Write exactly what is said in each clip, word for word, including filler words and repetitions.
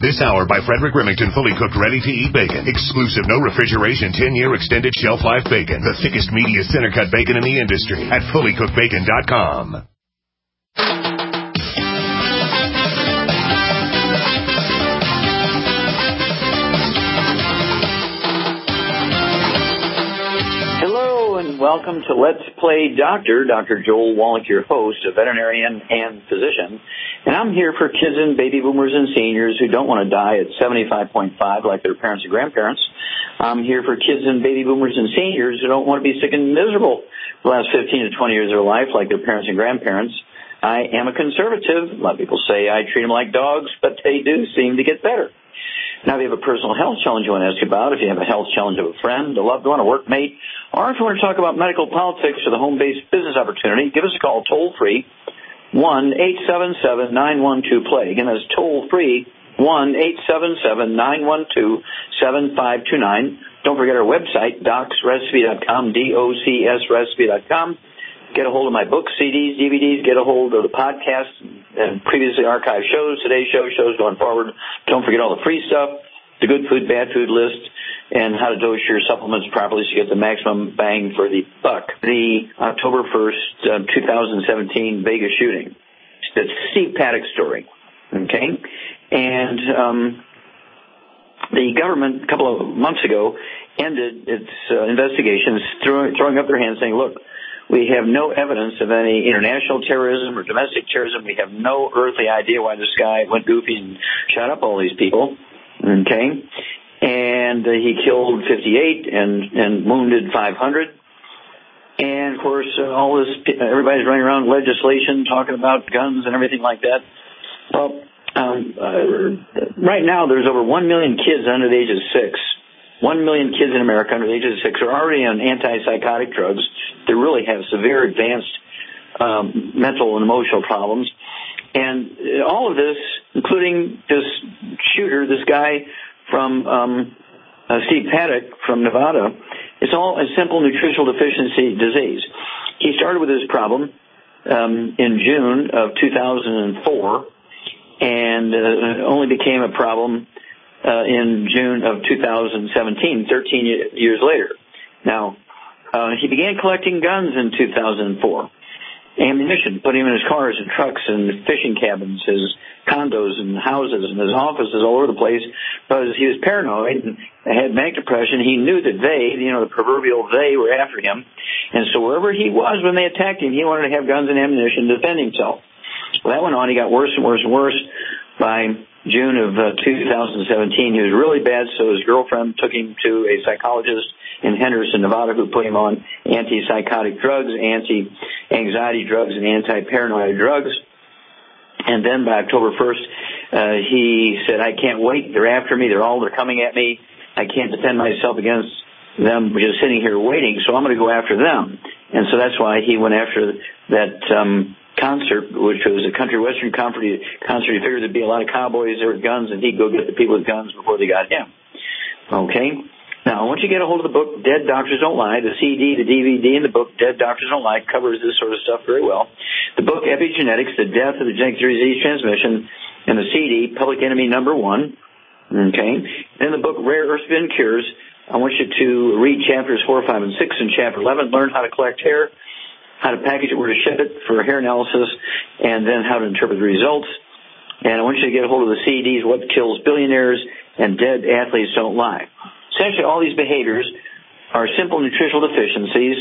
This hour by Frederick Remington, fully cooked, ready-to-eat bacon. Exclusive, no refrigeration, ten-year extended shelf life bacon. The thickest, meatiest, center-cut bacon in the industry at fully cooked bacon dot com. Welcome to Let's Play Doctor. Doctor Joel Wallach, your host, a veterinarian and physician. And I'm here for kids and baby boomers and seniors who don't want to die at seventy-five point five like their parents and grandparents. I'm here for kids and baby boomers and seniors who don't want to be sick and miserable for the last fifteen to twenty years of their life like their parents and grandparents. I am a conservative. A lot of people say I treat them like dogs, but they do seem to get better. Now, if you have a personal health challenge you want to ask about, if you have a health challenge of a friend, a loved one, a workmate, or if you want to talk about medical politics or the home-based business opportunity, give us a call toll-free, one eight seven seven, nine one two, play. Again, that's toll-free, one eight seven seven, nine one two, seven five two nine. Don't forget our website, docs recipe dot com, D O C S recipe dot com. Get a hold of my books, C Ds, D V Ds. Get a hold of the podcast and previously archived shows, today's show, shows going forward. Don't forget all the free stuff, the good food, bad food list, and how to dose your supplements properly so you get the maximum bang for the buck. The October first, uh, twenty seventeen Vegas shooting. It's the Steve Paddock story, okay? And um, the government, a couple of months ago, ended its uh, investigations, throwing, throwing up their hands saying, look, we have no evidence of any international terrorism or domestic terrorism. We have no earthly idea why this guy went goofy and shot up all these people. Okay? And uh, he killed fifty-eight and, and wounded five hundred. And, of course, uh, all this, everybody's running around legislation talking about guns and everything like that. Well, um, uh, right now there's over one million kids under the age of six. One million kids in America under the age of six are already on antipsychotic drugs. They really have severe advanced um, mental and emotional problems. And all of this, including this shooter, this guy from um, uh, Steve Paddock from Nevada, it's all a simple nutritional deficiency disease. He started with this problem um, in June of two thousand four and uh, only became a problem Uh, in June of two thousand seventeen, thirteen years later. Now, uh, he began collecting guns in two thousand four. Ammunition, putting them in his cars and trucks and fishing cabins, his condos and houses and his offices all over the place because he was paranoid and had manic depression. He knew that they, you know, the proverbial they, were after him. And so wherever he was when they attacked him, he wanted to have guns and ammunition to defend himself. Well, that went on. He got worse and worse and worse. By June of uh, two thousand seventeen, he was really bad, so his girlfriend took him to a psychologist in Henderson, Nevada, who put him on antipsychotic drugs, anti-anxiety drugs, and anti-paranoid drugs. And then by October first, uh, he said, I can't wait. They're after me. They're all, they're coming at me. I can't defend myself against them just sitting here waiting, so I'm going to go after them. And so that's why he went after that um concert, which was a country western concert. He figured there'd be a lot of cowboys there with guns, and he'd go get the people with guns before they got him. Okay? Now, once you get a hold of the book, Dead Doctors Don't Lie, the C D, the D V D, and the book, Dead Doctors Don't Lie, covers this sort of stuff very well. The book, Epigenetics, The Death of the Genetic Disease Transmission, and the C D, Public Enemy Number One. Okay? Then the book, Rare Earth Spin Cures. I want you to read chapters four, five, and six, and chapter eleven, learn how to collect hair, how to package it, where to ship it for hair analysis, and then how to interpret the results. And I want you to get a hold of the C Ds, What Kills Billionaires, and Dead Athletes Don't Lie. Essentially, all these behaviors are simple nutritional deficiencies,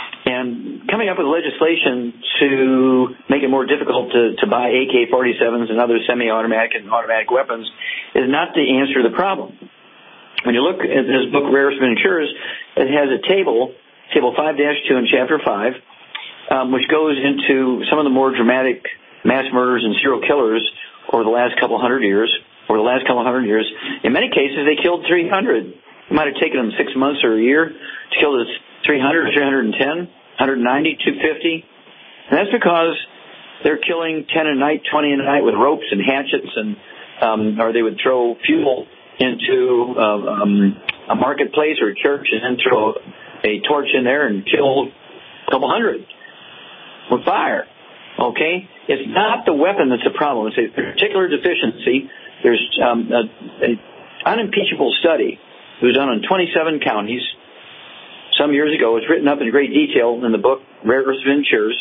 and coming up with legislation to make it more difficult to, to buy A K forty-sevens and other semi-automatic and automatic weapons is not the answer to the problem. When you look at this book, Rare Earth Spin Cures, it has a table, Table five dash two in Chapter five, Um, which goes into some of the more dramatic mass murders and serial killers over the last couple hundred years. Over the last couple hundred years, in many cases, they killed three hundred. It might have taken them six months or a year to kill this three hundred, three hundred ten, one ninety, two fifty. And that's because they're killing ten a night, twenty a night with ropes and hatchets, and um, or they would throw fuel into uh, um, a marketplace or a church and then throw a torch in there and kill a couple hundred with fire. Okay? It's not the weapon that's the problem. It's a particular deficiency There's um, an unimpeachable study. It was done on twenty-seven counties some years ago. It's written up in great detail in the book, Rare Earths of Insures.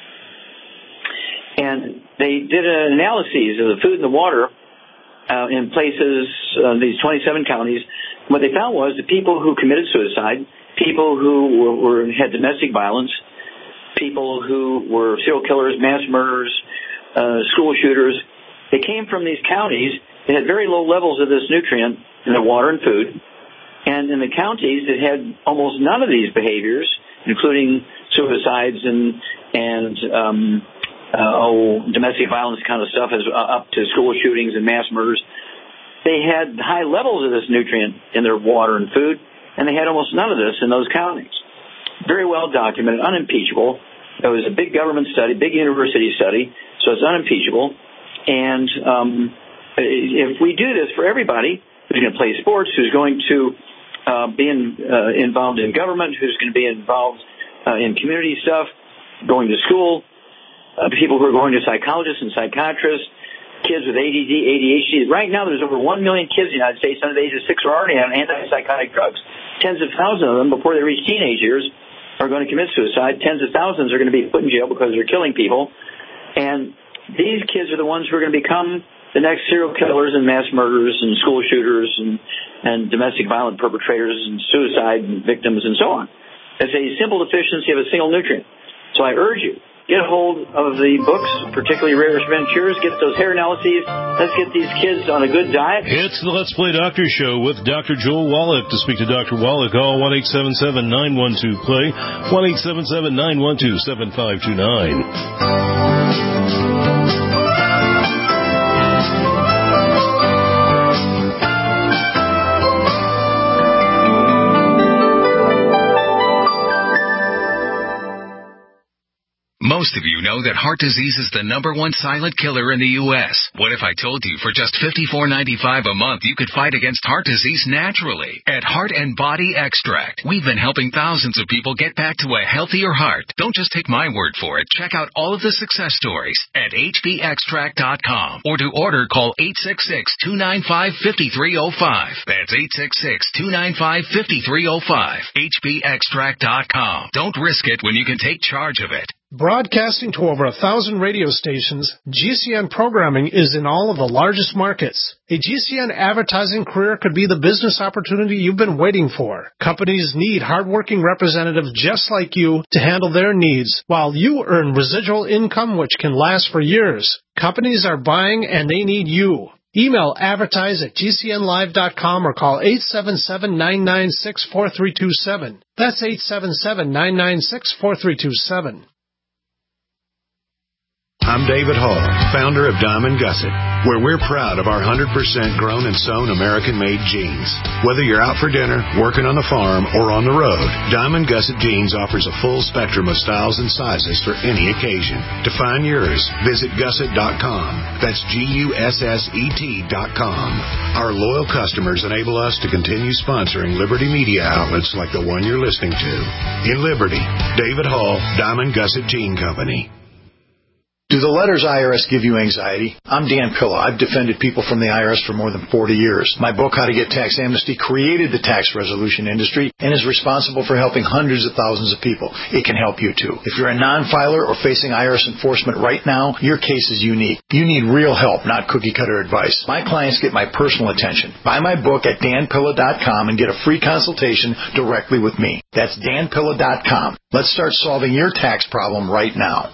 And they did an analysis of the food and the water uh, in places, uh, these twenty-seven counties. What they found was the people who committed suicide, people who were, were had domestic violence, people who were serial killers, mass murderers, uh, school shooters, they came from these counties that had very low levels of this nutrient in their water and food. And in the counties that had almost none of these behaviors, including suicides and, and um, uh, oh, domestic violence kind of stuff, as uh, up to school shootings and mass murders, they had high levels of this nutrient in their water and food, and they had almost none of this in those counties. Very well documented, unimpeachable. It was a big government study, big university study, so it's unimpeachable. And um, if we do this for everybody who's going to play sports, who's going to uh, be in, uh, involved in government, who's going to be involved uh, in community stuff, going to school, uh, people who are going to psychologists and psychiatrists, kids with A D D, A D H D. Right now there's over one million kids in the United States under the age of six who are already on antipsychotic drugs. Tens of thousands of them, before they reach teenage years, are going to commit suicide. Tens of thousands are going to be put in jail because they're killing people. And these kids are the ones who are going to become the next serial killers and mass murderers and school shooters and, and domestic violent perpetrators and suicide victims and so on. It's a simple deficiency of a single nutrient. So I urge you, get a hold of the books, particularly Rare Earths of Insures. Get those hair analyses. Let's get these kids on a good diet. It's the Let's Play Doctor Show with Doctor Joel Wallach. To speak to Doctor Wallach, call one eight seven seven, nine one two, play, one eight seven seven, nine one two, seven five two nine. Most of you know that heart disease is the number one silent killer in the U S What if I told you for just fifty-four ninety-five a month you could fight against heart disease naturally? At Heart and Body Extract, we've been helping thousands of people get back to a healthier heart. Don't just take my word for it. Check out all of the success stories at H B extract dot com, or to order, call eight six six, two nine five, five three zero five. That's eight six six, two nine five, five three zero five. H B extract dot com. Don't risk it when you can take charge of it. Broadcasting to over a thousand radio stations, G C N programming is in all of the largest markets. A G C N advertising career could be the business opportunity you've been waiting for. Companies need hardworking representatives just like you to handle their needs, while you earn residual income which can last for years. Companies are buying and they need you. Email advertise at G C N live dot com or call eight seven seven, nine nine six, four three two seven. That's eight seven seven, nine nine six, four three two seven. I'm David Hall, founder of Diamond Gusset, where we're proud of our one hundred percent grown and sewn American-made jeans. Whether you're out for dinner, working on the farm, or on the road, Diamond Gusset Jeans offers a full spectrum of styles and sizes for any occasion. To find yours, visit gusset dot com. That's G U S S E T dot com. Our loyal customers enable us to continue sponsoring Liberty media outlets like the one you're listening to. In Liberty, David Hall, Diamond Gusset Jean Company. Do the letters I R S give you anxiety? I'm Dan Pilla. I've defended people from the I R S for more than forty years. My book, How to Get Tax Amnesty, created the tax resolution industry and is responsible for helping hundreds of thousands of people. It can help you, too. If you're a non-filer or facing I R S enforcement right now, your case is unique. You need real help, not cookie-cutter advice. My clients get my personal attention. Buy my book at dan pilla dot com and get a free consultation directly with me. That's dan pilla dot com. Let's start solving your tax problem right now.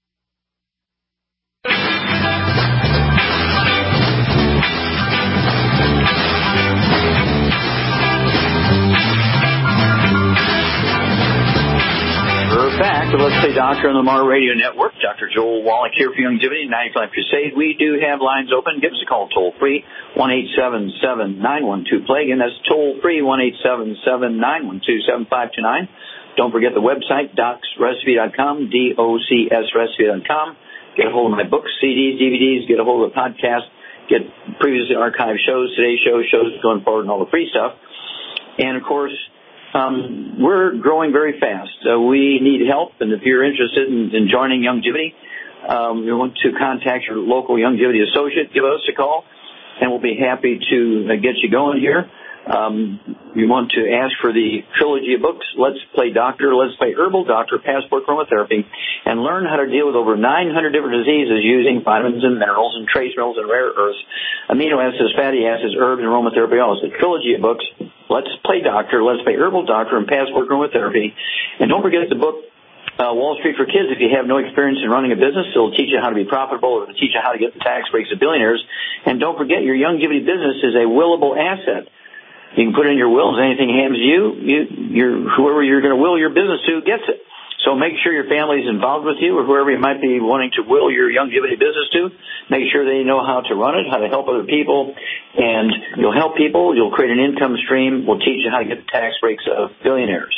We're back to Let's Play Doctor on the Mar Radio Network. Doctor Joel Wallach here for Youngevity, ninety-five Crusade. We do have lines open. Give us a call toll free, one eight seven seven, nine one two, play. Again, that's toll free, one eight seven seven, nine one two, seven five two nine. Don't forget the website, docs recipe dot com, D O C S recipe dot com. Get a hold of my books, C Ds, D V Ds, get a hold of the podcast, get previously archived shows, today's show, shows going forward, and all the free stuff. And, of course, um, we're growing very fast. Uh, we need help, and if you're interested in, in joining Youngevity, um, you want to contact your local Youngevity associate, give us a call. and we'll be happy to uh, get you going here. Um, you want to ask for the trilogy of books, Let's Play Doctor, Let's Play Herbal Doctor, Passport Aromatherapy, and learn how to deal with over nine hundred different diseases using vitamins and minerals and trace minerals and rare earths, amino acids, fatty acids, herbs, and aromatherapy. Also, the trilogy of books, Let's Play Doctor, Let's Play Herbal Doctor, and Passport Aromatherapy. And don't forget the book, uh, Wall Street for Kids. If you have no experience in running a business, it'll teach you how to be profitable, or it'll teach you how to get the tax breaks of billionaires. And don't forget, your Youngevity business is a willable asset. You can put in your wills. Anything happens to you, you you're, whoever you're going to will your business to gets it. So make sure your family's involved with you, or whoever you might be wanting to will your Youngevity business to. Make sure they know how to run it, how to help other people, and you'll help people. You'll create an income stream. We'll teach you how to get the tax breaks of billionaires.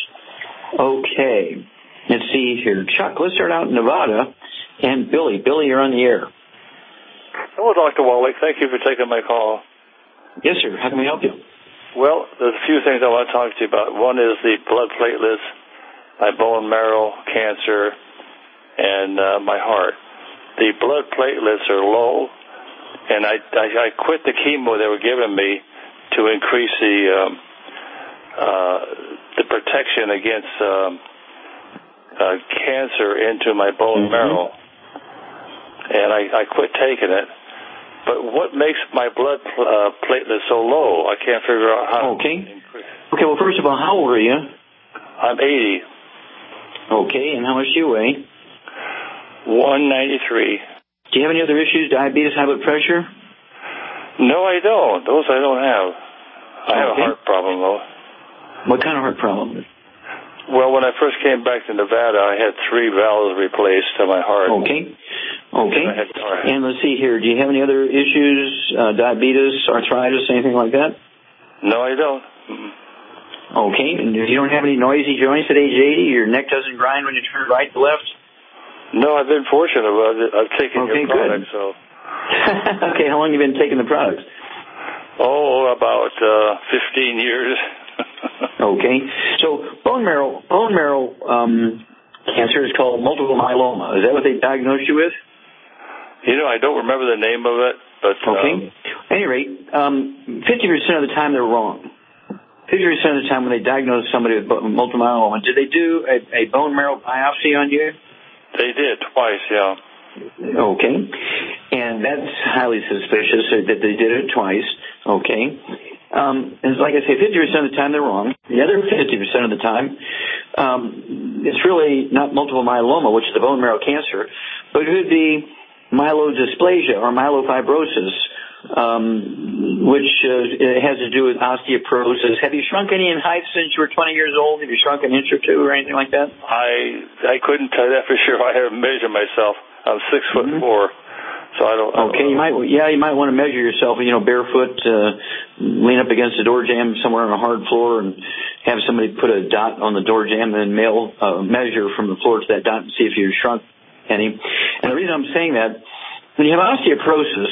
Okay. Let's see here. Chuck, let's start out in Nevada. And Billy. Billy, you're on the air. Hello, Doctor Wallach. Thank you for taking my call. Yes, sir. How can we help you? Well, there's a few things I want to talk to you about. One is the blood platelets, my bone marrow cancer, and uh, my heart. The blood platelets are low, and I, I, I quit the chemo they were giving me to increase the um, uh, the protection against um, uh, cancer into my bone mm-hmm. marrow, and I, I quit taking it. But what makes my blood uh, platelets so low? I can't figure out how. Okay. Okay, well, first of all, how old are you? I'm eighty. Okay, and how much do you weigh? one ninety-three. Do you have any other issues, diabetes, high blood pressure? No, I don't. Those I don't have. I have okay. a heart problem, though. What kind of heart problem? Well, when I first came back to Nevada, I had three valves replaced to my heart. Okay. Okay. And let's see here. Do you have any other issues, uh, diabetes, arthritis, anything like that? No, I don't. Mm-mm. Okay. And you don't have any noisy joints at age eighty? Your neck doesn't grind when you turn right to left? No, I've been fortunate. I've taken okay, your products. Good. So. Okay. How long have you been taking the products? Oh, about uh, fifteen years. Okay. So bone marrow, bone marrow um, cancer is called multiple myeloma. Is that what they diagnosed you with? You know, I don't remember the name of it, but... Okay. Um, At any rate, um, fifty percent of the time they're wrong. fifty percent of the time when they diagnose somebody with multiple myeloma, did they do a, a bone marrow biopsy on you? They did, twice, yeah. Okay. And that's highly suspicious that they did it twice. Okay. Um, and like I say, fifty percent of the time they're wrong. The other fifty percent of the time, um, it's really not multiple myeloma, which is the bone marrow cancer, but it could be myelodysplasia or myelofibrosis, um, which uh, has to do with osteoporosis. Have you shrunk any in height since you were twenty years old? Have you shrunk an inch or two or anything like that? I I couldn't tell that for sure. I haven't measured myself. I'm six foot mm-hmm. four. So I don't. I don't okay, know. you might. Yeah, you might want to measure yourself. You know, barefoot, uh, lean up against the door jamb somewhere on a hard floor, and have somebody put a dot on the door jamb, and then mail uh, measure from the floor to that dot and see if you've shrunk any. And the reason I'm saying that, when you have osteoporosis,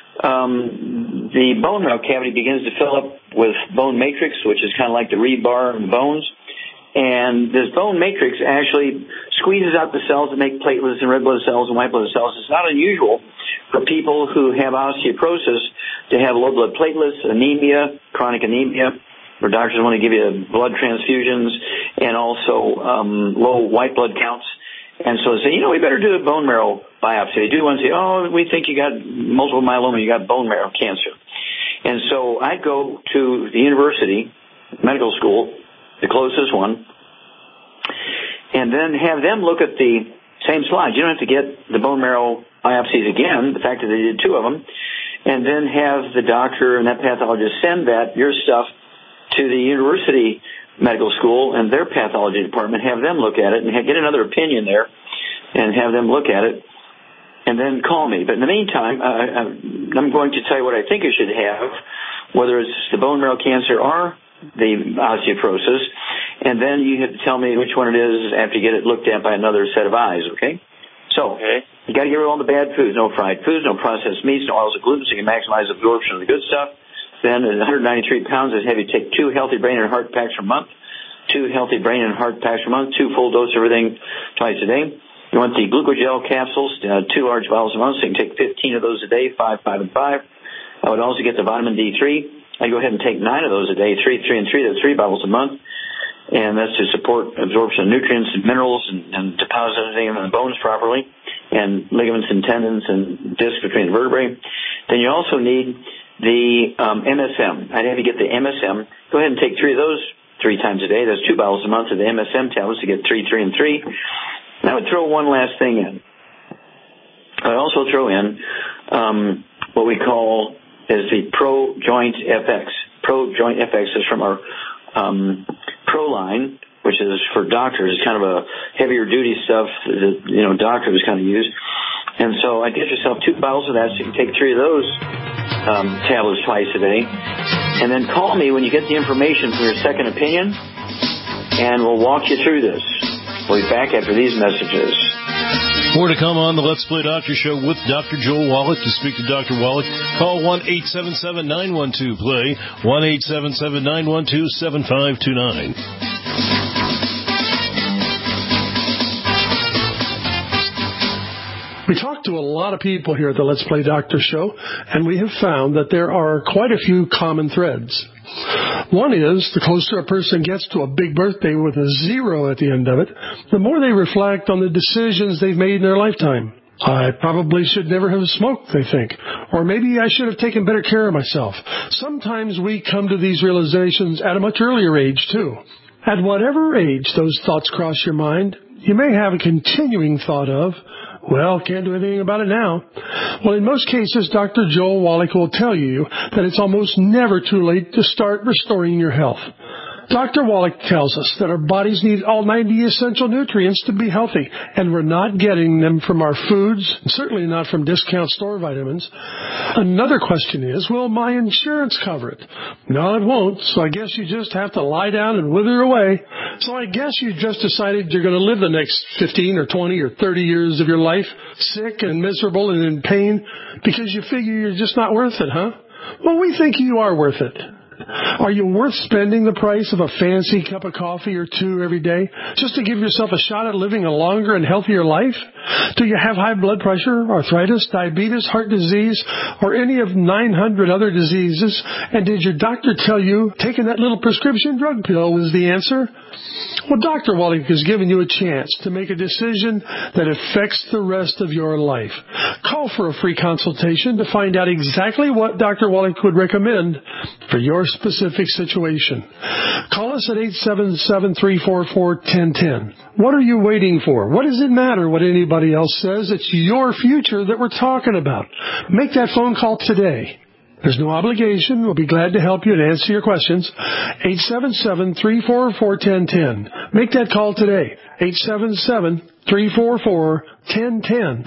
um, the bone marrow cavity begins to fill up with bone matrix, which is kind of like the rebar in the bones. And this bone matrix actually squeezes out the cells that make platelets and red blood cells and white blood cells. It's not unusual for people who have osteoporosis to have low blood platelets, anemia, chronic anemia, where doctors want to give you blood transfusions, and also um, low white blood counts. And so they say, you know, we better do a bone marrow biopsy. They do one and say, oh, we think you got multiple myeloma, you got bone marrow cancer. And so I go to the university, medical school, the closest one, and then have them look at the same slides. You don't have to get the bone marrow biopsies again, the fact that they did two of them, and then have the doctor and that pathologist send that, your stuff, to the university medical school and their pathology department, have them look at it and get another opinion there and have them look at it, and then call me. But in the meantime, uh, I'm going to tell you what I think you should have, whether it's the bone marrow cancer or the osteoporosis, and then you have to tell me which one it is after you get it looked at by another set of eyes, okay? So, okay. You got to get rid of all the bad foods, no fried foods, no processed meats, no oils or gluten, so you can maximize absorption of the good stuff. Then at one hundred ninety-three pounds, is have you take two healthy brain and heart packs per month, two healthy brain and heart packs per month, two full dose of everything twice a day. You want the glucogel capsules, uh, two large bottles a month, so you can take fifteen of those a day, five, five, and five. I would also get the vitamin D three. I go ahead and take nine of those a day, three, three, and three. That's three bottles a month. And that's to support absorption of nutrients and minerals and, and depositing them in the bones properly, and ligaments and tendons and discs between the vertebrae. Then you also need the um, M S M. I'd have you get the M S M. Go ahead and take three of those three times a day. That's two bottles a month of the M S M tablets to get three, three, and three. And I would throw one last thing in. I'd also throw in um, what we call is the Pro Joint F X. Pro Joint F X is from our um, Pro line, which is for doctors. It's kind of a heavier duty stuff that, you know, doctors kind of use. And so I get yourself two bottles of that, so you can take three of those um, tablets twice a day. And then call me when you get the information from your second opinion, and we'll walk you through this. We'll be back after these messages. More to come on the Let's Play Doctor Show with Doctor Joel Wallach. To speak to Doctor Wallach, call one eight seven seven, nine one two, play, one eight seven seven, nine one two, seven five two nine. We talk to a lot of people here at the Let's Play Doctor Show, and we have found that there are quite a few common threads. One is, the closer a person gets to a big birthday with a zero at the end of it, the more they reflect on the decisions they've made in their lifetime. I probably should never have smoked, they think. Or maybe I should have taken better care of myself. Sometimes we come to these realizations at a much earlier age, too. At whatever age those thoughts cross your mind, you may have a continuing thought of, well, can't do anything about it now. Well, in most cases, Doctor Joel Wallach will tell you that it's almost never too late to start restoring your health. Doctor Wallach tells us that our bodies need all ninety essential nutrients to be healthy, and we're not getting them from our foods, and certainly not from discount store vitamins. Another question is, will my insurance cover it? No, it won't, so I guess you just have to lie down and wither away. So I guess you just decided you're going to live the next fifteen or twenty or thirty years of your life sick and miserable and in pain because you figure you're just not worth it, huh? Well, we think you are worth it. Are you worth spending the price of a fancy cup of coffee or two every day just to give yourself a shot at living a longer and healthier life? Do you have high blood pressure, arthritis, diabetes, heart disease, or any of nine hundred other diseases? And did your doctor tell you taking that little prescription drug pill was the answer? Well, Doctor Wallach has given you a chance to make a decision that affects the rest of your life. Call for a free consultation to find out exactly what Doctor Wallach would recommend for your specific situation. Call us at eight seven seven, three four four, one zero one zero. What are you waiting for? What does it matter what anybody else says? It's your future that we're talking about. Make that phone call today. There's no obligation. We'll be glad to help you and answer your questions. eight seven seven, three four four, one zero one zero. Make that call today. eight seven seven, three four four, one zero one zero.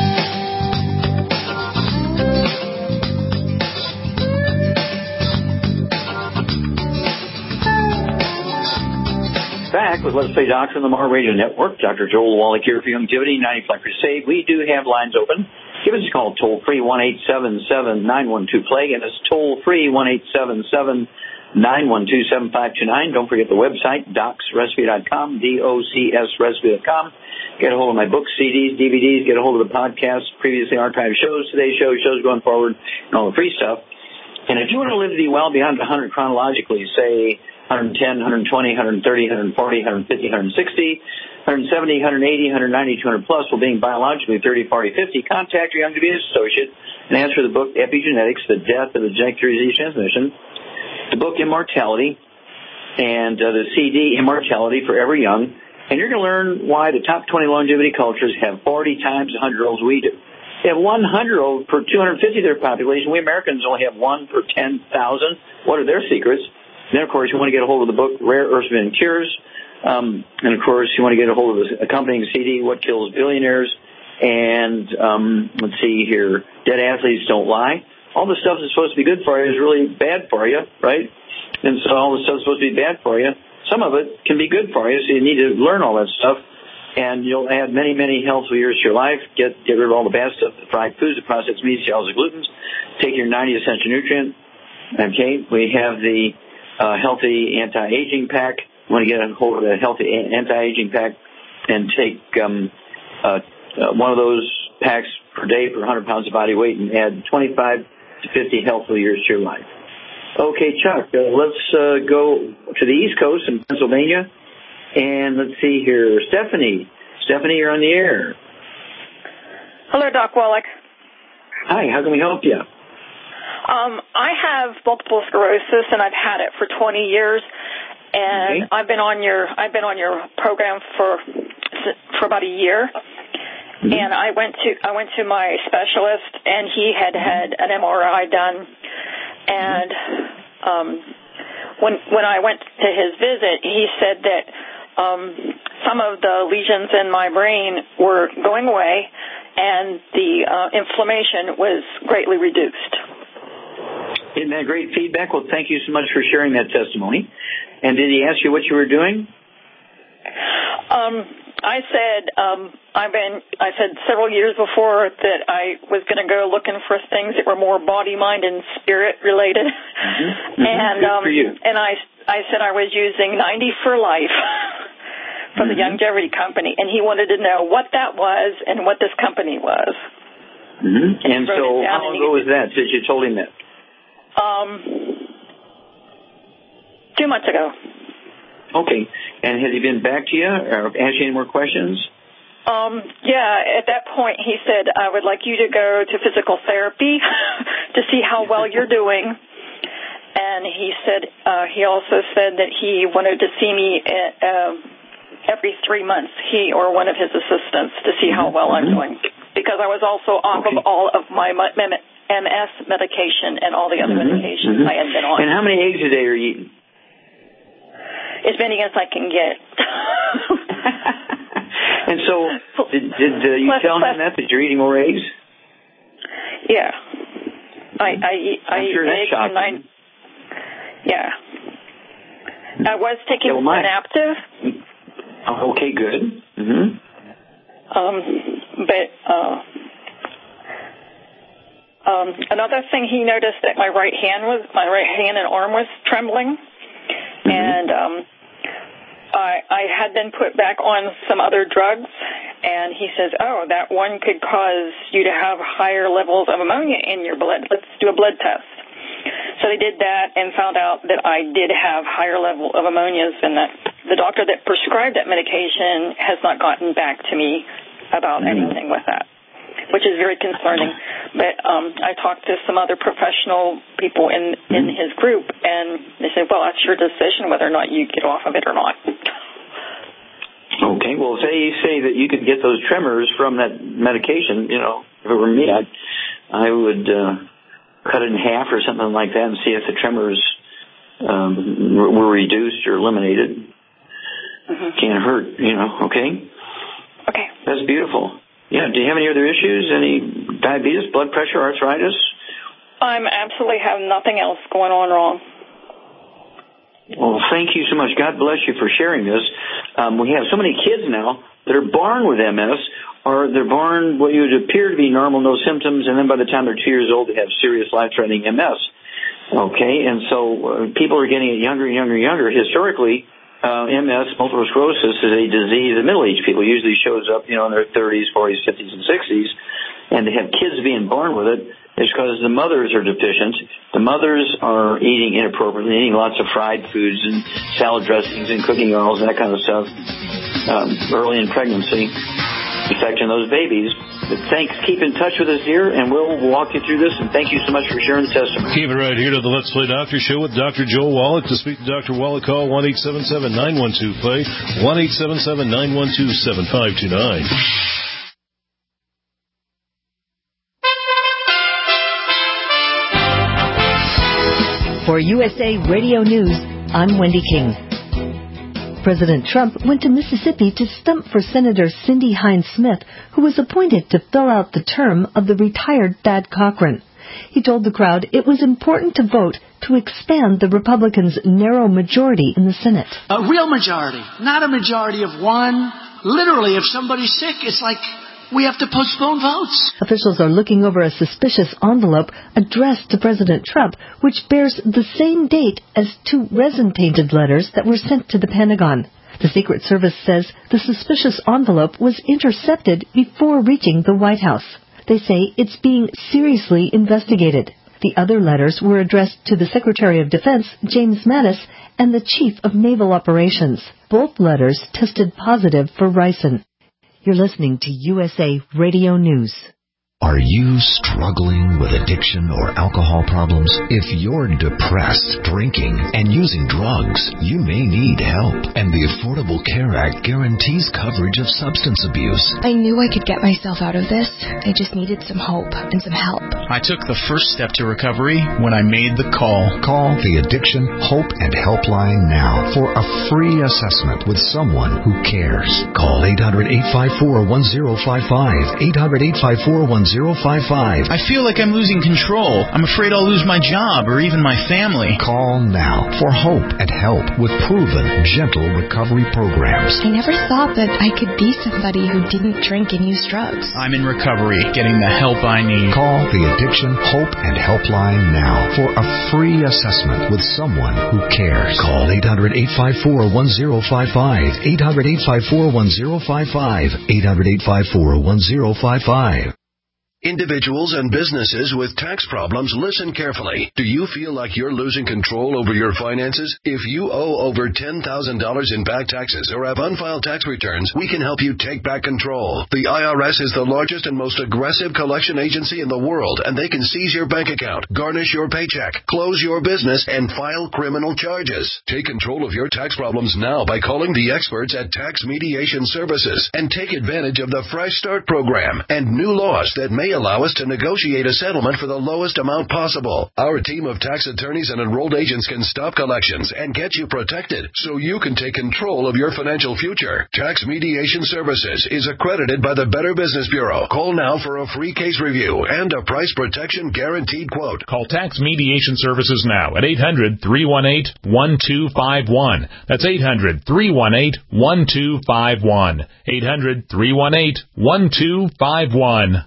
Back with Let's Play Doctor on the Mar Radio Network. Doctor Joel Wallach here for Longevity ninety-five Crusade. We do have lines open. Give us a call toll-free, one eight seven seven, nine one two, play. And it's toll-free, one eight seven seven, nine one two, seven five two nine. Don't forget the website, docs recipe dot com, D O C S recipe dot com. Get a hold of my books, C Ds, D V Ds. Get a hold of the podcast, previously archived shows, today's show, shows going forward, and all the free stuff. And if you want to live to be well beyond one hundred chronologically, say one ten, one twenty, one thirty, one forty, one fifty, one sixty, one seventy, one eighty, one ninety, two hundred plus, while being biologically thirty, forty, fifty, contact your Young Disease Associate and ask for the book Epigenetics, The Death of the Genetic Disease Transmission, the book Immortality, and uh, the C D Immortality Forever Young. And you're going to learn why the top twenty longevity cultures have forty times the hundred-year-olds we do. They have one hundred-year-old per two hundred fifty of their population. We Americans only have one per ten thousand. What are their secrets? Then, of course, you want to get a hold of the book, Rare Earths and Cures. Um, and, of course, you want to get a hold of the accompanying C D, What Kills Billionaires. And, um, let's see here, Dead Athletes Don't Lie. All the stuff that's supposed to be good for you is really bad for you, right? And so all the stuff that's supposed to be bad for you, some of it can be good for you, so you need to learn all that stuff. And you'll add many, many healthful years to your life. Get get rid of all the bad stuff, the fried foods, the processed meats, the oils, the glutens. Take your ninety essential nutrient. Okay, we have the Uh, healthy anti-aging pack. You want to get a hold of the healthy anti-aging pack and take um, uh, uh, one of those packs per day for one hundred pounds of body weight and add twenty-five to fifty healthful years to your life. Okay, Chuck, uh, let's uh, go to the East Coast in Pennsylvania. And let's see here. Stephanie. Stephanie, you're on the air. Hello, Doc Wallach. Hi, how can we help you? Um, I have multiple sclerosis, and I've had it for twenty years. And okay. I've been on your I've been on your program for for about a year. Mm-hmm. And I went to I went to my specialist, and he had had an M R I done. And um, when when I went to his visit, he said that um, some of the lesions in my brain were going away, and the uh, inflammation was greatly reduced. Isn't that great feedback? Well, thank you so much for sharing that testimony. And did he ask you what you were doing? Um, I said um, I've been. I said several years before that I was going to go looking for things that were more body, mind, and spirit related. Mm-hmm. Mm-hmm. And Good um, for you. and I I said I was using ninety for life from mm-hmm. the Longevity Company, and he wanted to know what that was and what this company was. Mm-hmm. And, and so, how long ago was that since you told him that? Um, two months ago. Okay. And has he been back to you or asked you any more questions? Um, yeah, at that point he said, I would like you to go to physical therapy to see how well you're doing. And he said, uh, he also said that he wanted to see me at, uh, every three months, he or one of his assistants, to see how well mm-hmm. I'm doing. Because I was also off okay. of all of my M S medication and all the other mm-hmm. medications mm-hmm. I had been on. And how many eggs a day are you eating? As many as I can get. And so, did, did uh, you plus, tell him plus, that, that you're eating more eggs? Yeah. I, I eat, I I'm eat sure eggs that's and I, yeah. I was taking yeah, well, Synaptive. Oh, okay, good. Mm-hmm. Um, but, uh, um, another thing he noticed that my right hand was, my right hand and arm was trembling. Mm-hmm. And um, I, I had been put back on some other drugs, and he says, oh, that one could cause you to have higher levels of ammonia in your blood. Let's do a blood test. So they did that and found out that I did have higher level of ammonias, and that the doctor that prescribed that medication has not gotten back to me about mm-hmm. anything with that, which is very concerning. But um, I talked to some other professional people in, in his group, and they said, well, that's your decision whether or not you get off of it or not. Okay, well, say you say that you could get those tremors from that medication, you know, if it were me, I'd, I would uh, cut it in half or something like that and see if the tremors um, were reduced or eliminated. Mm-hmm. Can't hurt, you know, okay? Okay. That's beautiful. Yeah, do you have any other issues? Any diabetes, blood pressure, arthritis? I'm absolutely have nothing else going on wrong. Well, thank you so much. God bless you for sharing this. Um, we have so many kids now that are born with M S, or they're born what would appear to be normal, no symptoms, and then by the time they're two years old, they have serious life-threatening M S. Okay, and so uh, people are getting it younger and younger and younger. Historically, Uh, M S, multiple sclerosis, is a disease that middle-aged people usually shows up, you know, in their thirties, forties, fifties, and sixties, and they have kids being born with it. It's because the mothers are deficient. The mothers are eating inappropriately, eating lots of fried foods and salad dressings and cooking oils and that kind of stuff um, early in pregnancy, affecting those babies. But thanks. Keep in touch with us, dear, and we'll walk you through this, and thank you so much for sharing the testimony. Keep it right here to the Let's Play Doctor Show with Doctor Joel Wallach. To speak to Doctor Wallach, call one eight seven seven, nine one two, play, one eight seven seven, nine one two, seven five two nine. For U S A Radio News, I'm Wendy King. President Trump went to Mississippi to stump for Senator Cindy Hines-Smith, who was appointed to fill out the term of the retired Thad Cochran. He told the crowd it was important to vote to expand the Republicans' narrow majority in the Senate. A real majority, not a majority of one. Literally, if somebody's sick, it's like we have to postpone votes. Officials are looking over a suspicious envelope addressed to President Trump, which bears the same date as two resin-painted letters that were sent to the Pentagon. The Secret Service says the suspicious envelope was intercepted before reaching the White House. They say it's being seriously investigated. The other letters were addressed to the Secretary of Defense, James Mattis, and the Chief of Naval Operations. Both letters tested positive for ricin. You're listening to U S A Radio News. Are you struggling with addiction or alcohol problems? If you're depressed, drinking, and using drugs, you may need help. And the Affordable Care Act guarantees coverage of substance abuse. I knew I could get myself out of this. I just needed some hope and some help. I took the first step to recovery when I made the call. Call the Addiction, Hope, and Helpline now for a free assessment with someone who cares. Call eight hundred, eight five four, one zero five five, eight hundred, eight five four, one zero five five. I feel like I'm losing control. I'm afraid I'll lose my job or even my family. Call now for hope and help with proven, gentle recovery programs. I never thought that I could be somebody who didn't drink and use drugs. I'm in recovery, getting the help I need. Call the Addiction, Hope, and Helpline now for a free assessment with someone who cares. Call eight hundred, eight five four, one zero five five, eight hundred, eight five four, one zero five five, eight hundred, eight five four, one zero five five. Individuals and businesses with tax problems, listen carefully. Do you feel like you're losing control over your finances? If you owe over ten thousand dollars in back taxes or have unfiled tax returns, we can help you take back control. The I R S is the largest and most aggressive collection agency in the world, and they can seize your bank account, garnish your paycheck, close your business, and file criminal charges. Take control of your tax problems now by calling the experts at Tax Mediation Services and take advantage of the Fresh Start program and new laws that may allow us to negotiate a settlement for the lowest amount possible. Our team of tax attorneys and enrolled agents can stop collections and get you protected so you can take control of your financial future. Tax Mediation Services is accredited by the Better Business Bureau. Call now for a free case review and a price protection guaranteed quote. Call Tax Mediation Services now at eight hundred, three one eight, one two five one. That's eight hundred, three one eight, one two five one. eight hundred, three one eight, one two five one.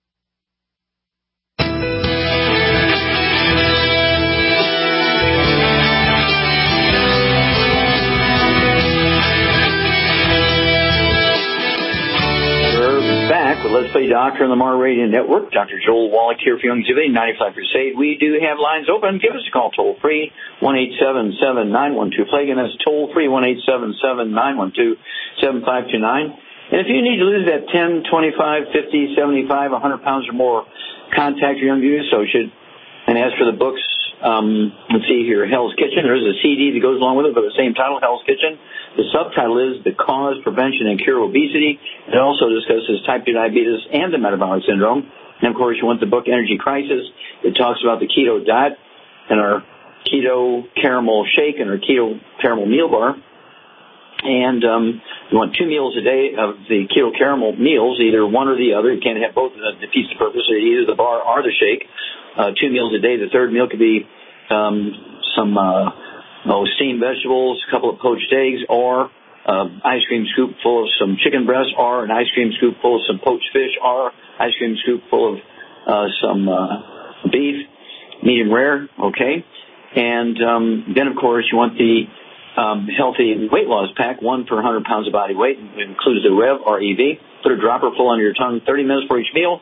Back with Let's Play Doctor on the Mar Radio Network. Doctor Joel Wallach here for Youngevity ninety-five Crusade. We do have lines open. Give us a call toll free, one eight seven seven, nine one two, play. Again, that's toll free, one eight seven seven, nine one two, seven five two nine. And if you need to lose that ten, twenty-five, fifty, seventy-five, one hundred pounds or more, contact your Youngevity associate. And as for the books, um, let's see here, Hell's Kitchen. There is a C D that goes along with it, but the same title, Hell's Kitchen. The subtitle is The Cause, Prevention, and Cure of Obesity. It also discusses type two diabetes and the metabolic syndrome. And, of course, you want the book Energy Crisis. It talks about the keto diet and our keto caramel shake and our keto caramel meal bar. And um, you want two meals a day of the keto caramel meals, either one or the other. You can't have both. It defeats the purpose of either the bar or the shake. Uh, two meals a day. The third meal could be um, some uh, oh, steamed vegetables, a couple of poached eggs, or uh, ice cream scoop full of some chicken breast, or an ice cream scoop full of some poached fish, or ice cream scoop full of uh, some uh, beef, medium rare, okay? And um, then, of course, you want the um, healthy weight loss pack, one per one hundred pounds of body weight. It includes the Rev, R E V. Put a dropper full under your tongue, thirty minutes for each meal.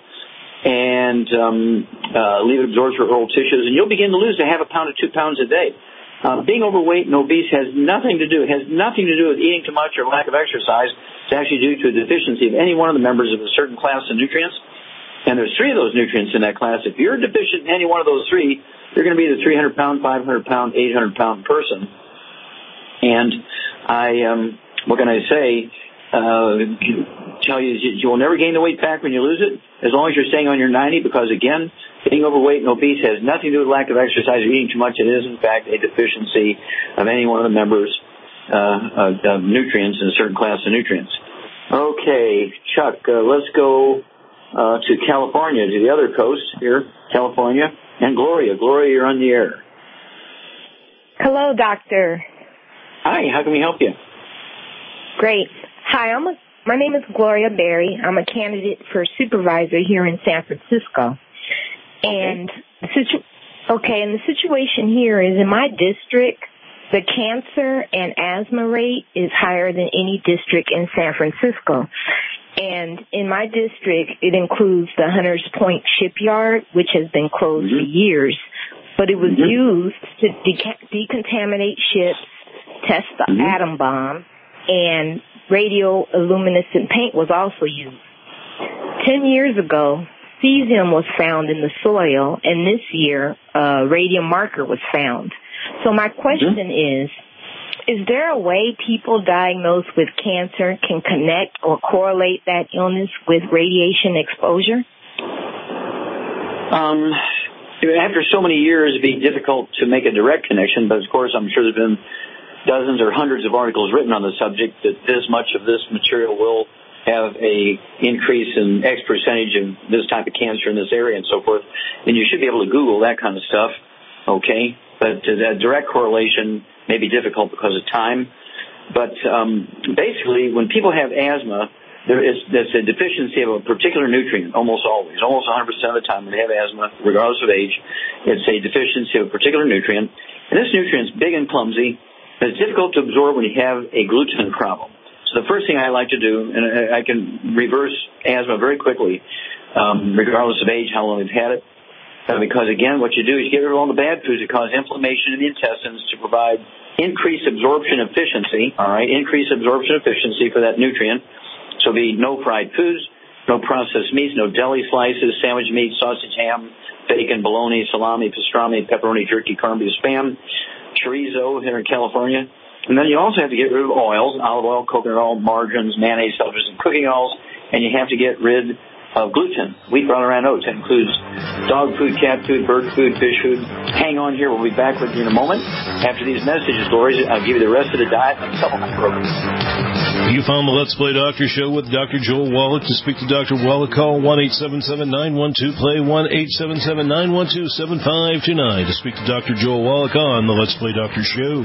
And um, uh, leave it absorbed for oral tissues, and you'll begin to lose a half a pound to two pounds a day. Uh, being overweight and obese has nothing to do, has nothing to do with eating too much or lack of exercise. It's actually due to a deficiency of any one of the members of a certain class of nutrients. And there's three of those nutrients in that class. If you're deficient in any one of those three, you're going to be the three hundred pound, five hundred pound, eight hundred pound person. And I, um, what can I say? Uh, tell you, you will never gain the weight back when you lose it, as long as you're staying on your ninety, because, again, being overweight and obese has nothing to do with lack of exercise or eating too much. It is, in fact, a deficiency of any one of the members' uh, of, of nutrients in a certain class of nutrients. Okay, Chuck, uh, let's go uh, to California, to the other coast here, California, and Gloria. Gloria, you're on the air. Hello, doctor. Hi, how can we help you? Great. Hi, I'm a, my name is Gloria Berry. I'm a candidate for supervisor here in San Francisco. And the situ- okay, and the situation here is in my district, the cancer and asthma rate is higher than any district in San Francisco. And in my district, it includes the Hunters Point Shipyard, which has been closed mm-hmm. for years. But it was mm-hmm. used to deca- decontaminate ships, test the mm-hmm. atom bomb, and radioluminescent paint was also used. Ten years ago, cesium was found in the soil, and this year, a radium marker was found. So my question mm-hmm. is, is there a way people diagnosed with cancer can connect or correlate that illness with radiation exposure? Um, after so many years, it'd be difficult to make a direct connection, but of course I'm sure there's been dozens or hundreds of articles written on the subject that this much of this material will have a increase in X percentage of this type of cancer in this area and so forth. And you should be able to Google that kind of stuff, okay? But uh, that direct correlation may be difficult because of time. But um, basically, when people have asthma, there is there's a deficiency of a particular nutrient almost always. Almost one hundred percent of the time when they have asthma, regardless of age, it's a deficiency of a particular nutrient. And this nutrient's big and clumsy, and it's difficult to absorb when you have a gluten problem. So the first thing I like to do, and I can reverse asthma very quickly, um, regardless of age, how long they've had it, uh, because, again, what you do is you get rid of all the bad foods that cause inflammation in the intestines to provide increased absorption efficiency, all right, increased absorption efficiency for that nutrient. So be no fried foods, no processed meats, no deli slices, sandwich meat, sausage, ham, bacon, bologna, salami, pastrami, pepperoni, turkey, corned beef, spam, chorizo here in California. And then you also have to get rid of oils, olive oil, coconut oil, margarines, mayonnaise, sulfurs, and cooking oils. And you have to get rid of gluten, wheat, brown, and oats. That includes dog food, cat food, bird food, fish food. Hang on here. We'll be back with you in a moment. After these messages, Lori, I'll give you the rest of the diet and supplement program. You found the Let's Play Doctor show with Doctor Joel Wallach. To speak to Doctor Wallach, call one eight seven seven, nine one two, play, one eight seven seven, nine one two, seven five two nine. To speak to Doctor Joel Wallach on the Let's Play Doctor show.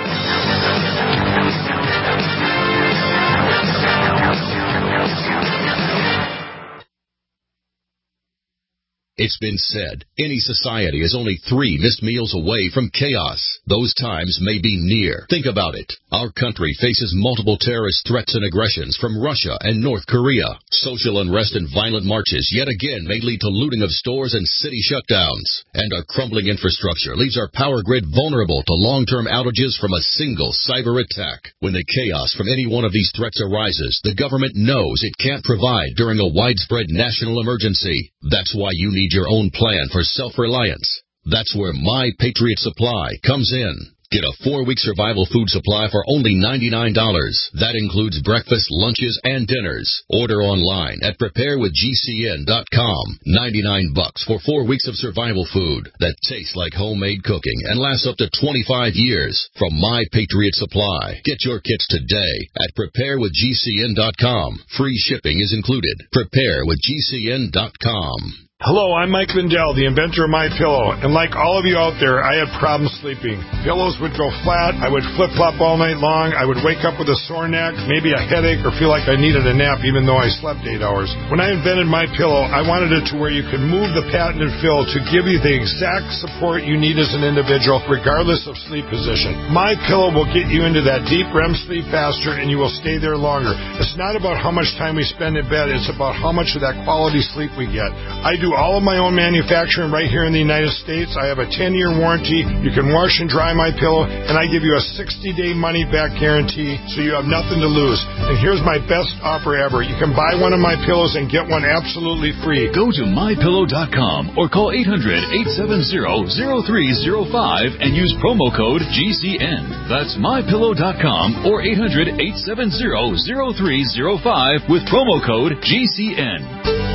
It's been said, any society is only three missed meals away from chaos. Those times may be near. Think about it. Our country faces multiple terrorist threats and aggressions from Russia and North Korea. Social unrest and violent marches yet again may lead to looting of stores and city shutdowns. And our crumbling infrastructure leaves our power grid vulnerable to long-term outages from a single cyber attack. When the chaos from any one of these threats arises, the government knows it can't provide during a widespread national emergency. That's why you need your own plan for self-reliance. That's where My Patriot Supply comes in. Get a four-week survival food supply for only ninety-nine dollars. That includes breakfast, lunches, and dinners. Order online at prepare with G C N dot com. ninety-nine bucks for four weeks of survival food that tastes like homemade cooking and lasts up to twenty-five years from My Patriot Supply. Get your kits today at prepare with G C N dot com. Free shipping is included. prepare with G C N dot com. Hello, I'm Mike Lindell, the inventor of MyPillow, and like all of you out there, I had problems sleeping. Pillows would go flat, I would flip-flop all night long, I would wake up with a sore neck, maybe a headache, or feel like I needed a nap even though I slept eight hours. When I invented MyPillow, I wanted it to where you could move the patented fill to give you the exact support you need as an individual, regardless of sleep position. MyPillow will get you into that deep R E M sleep faster, and you will stay there longer. It's not about how much time we spend in bed, it's about how much of that quality sleep we get. I do all of my own manufacturing right here in the United States. I have a ten-year warranty. You can wash and dry my pillow, and I give you a sixty-day money-back guarantee, so you have nothing to lose. And here's my best offer ever. You can buy one of my pillows and get one absolutely free. Go to my pillow dot com or call eight hundred, eight seven zero, zero three zero five and use promo code G C N. That's my pillow dot com or eight hundred, eight seven zero, zero three zero five with promo code G C N.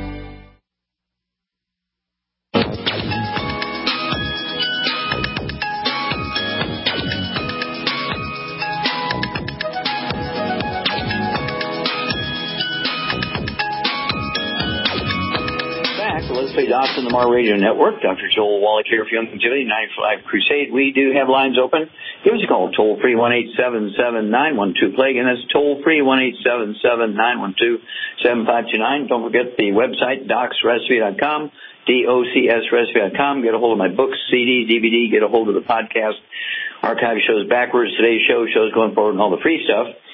Docs on the Mar Radio Network. Doctor Joel Wallach here for Young Activity ninety-five Crusade. We do have lines open. Give us a call, toll free, one eight seven seven, nine one two, plague. And that's toll free, one eight seven seven, nine one two, seven five two nine. Don't forget the website, docs recipe dot com, D O C S recipe dot com. Get a hold of my books, C D, D V D. Get a hold of the podcast. Archive shows backwards. Today's show shows going forward and all the free stuff.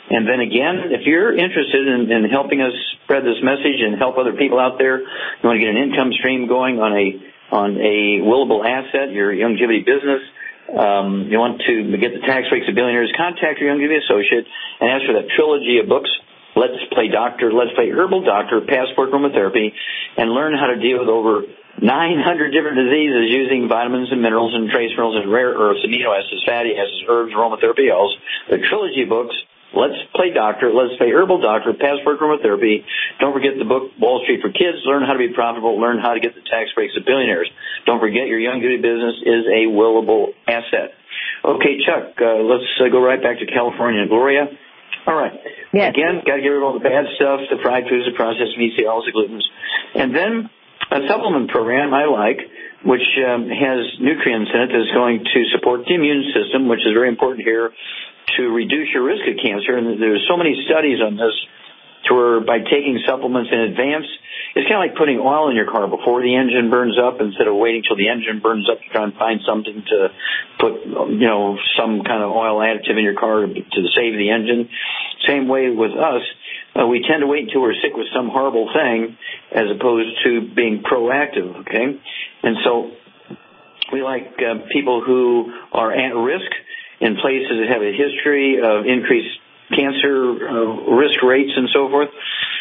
And then again, if you're interested in, in helping us spread this message and help other people out there, you want to get an income stream going on a on a willable asset, your longevity business, um, you want to get the tax breaks of billionaires, contact your longevity associate and ask for that trilogy of books, Let's Play Doctor, Let's Play Herbal Doctor, Passport Aromatherapy, and learn how to deal with over nine hundred different diseases using vitamins and minerals and trace minerals and rare earths, amino acids, fatty acids, herbs, aromatherapy oils. The trilogy books, Let's Play Doctor, Let's Play Herbal Doctor, Passport Aromatherapy. Don't forget the book Wall Street for Kids, Learn How to Be Profitable, Learn How to Get the Tax Breaks of Billionaires. Don't forget your young duty business is a willable asset. Okay, Chuck, uh, let's uh, go right back to California. Gloria? All right. Yes. Again, got to get rid of all the bad stuff, the fried foods, the processed meats, the oils, the glutens. And then a supplement program I like, which um, has nutrients in it that's going to support the immune system, which is very important here, to reduce your risk of cancer. And there's so many studies on this to where by taking supplements in advance, it's kind of like putting oil in your car before the engine burns up instead of waiting till the engine burns up to try and find something to put, you know, some kind of oil additive in your car to, to save the engine. Same way with us. Uh, we tend to wait until we're sick with some horrible thing as opposed to being proactive, okay? And so we like uh, people who are at risk in places that have a history of increased cancer uh, risk rates and so forth,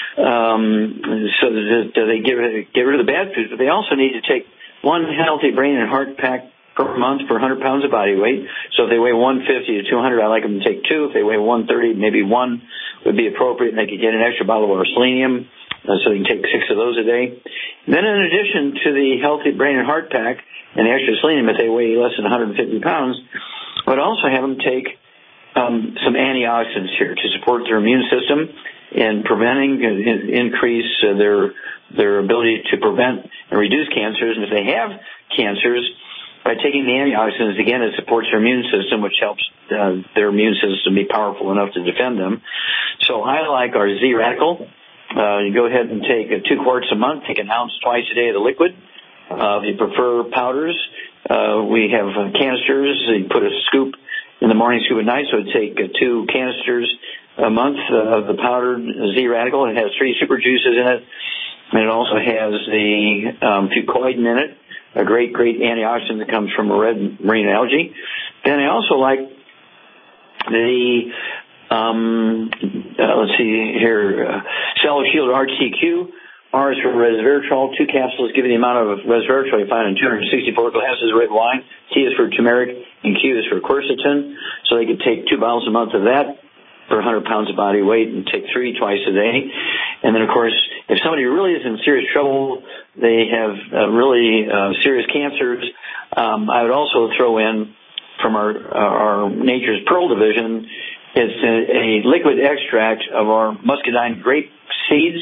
um, so that they get rid, of, get rid of the bad foods. But they also need to take one healthy brain and heart pack per month per one hundred pounds of body weight. So if they weigh one fifty to two hundred, I like them to take two. If they weigh one thirty, maybe one would be appropriate, and they could get an extra bottle of selenium, uh, so they can take six of those a day. Then in addition to the healthy brain and heart pack and the extra selenium, if they weigh less than one hundred fifty pounds, I would also have them take um, some antioxidants here to support their immune system in preventing, uh, increase uh, their their ability to prevent and reduce cancers. And if they have cancers, by taking the antioxidants, again, it supports their immune system, which helps uh, their immune system be powerful enough to defend them. So I like our Z-Radical. Uh, you go ahead and take uh, two quarts a month, take an ounce twice a day of the liquid. Uh, if you prefer powders, uh, we have uh, canisters. You put a scoop in the morning, scoop at night, so it'd take uh, two canisters a month uh, of the powdered Z-Radical. It has three super juices in it, and it also has the um, fucoidan in it, a great, great antioxidant that comes from red marine algae. Then I also like the, um, uh, let's see here, uh, Cellular Shield R T Q. R is for resveratrol. Two capsules give you the amount of resveratrol you find in two hundred sixty-four glasses of red wine. T is for turmeric, and Q is for quercetin. So they could take two bottles a month of that for one hundred pounds of body weight and take three twice a day. And then, of course, if somebody really is in serious trouble, they have uh, really uh, serious cancers, um, I would also throw in from our, our Nature's Pearl division, it's a, a liquid extract of our muscadine grape seeds.